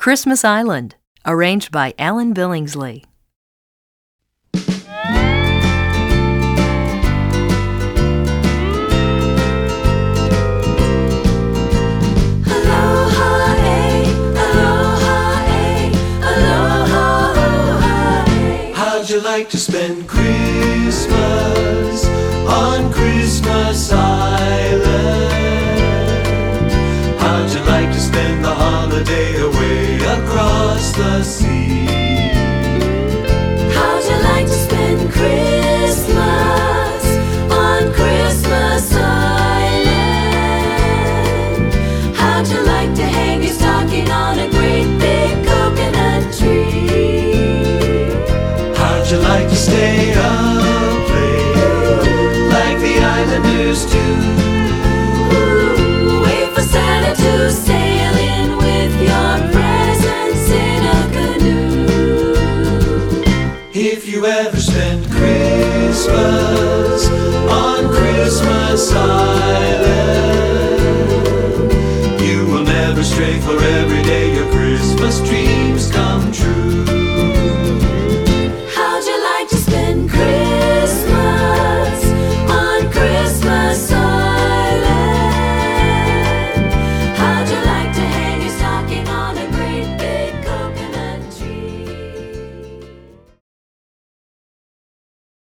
Christmas Island, arranged by Alan Billingsley. How'd you like to spend Christmas on Christmas Island? How'd you like to spend the holiday away across the sea? How'd you like to spend Christmas on Christmas Island? How'd you like to hang your stocking on a great big coconut tree? How'd you like to stay up late like the islanders do? Wait for Santa to sail in with your presents in a canoe. If you ever spend Christmas on Christmas Island,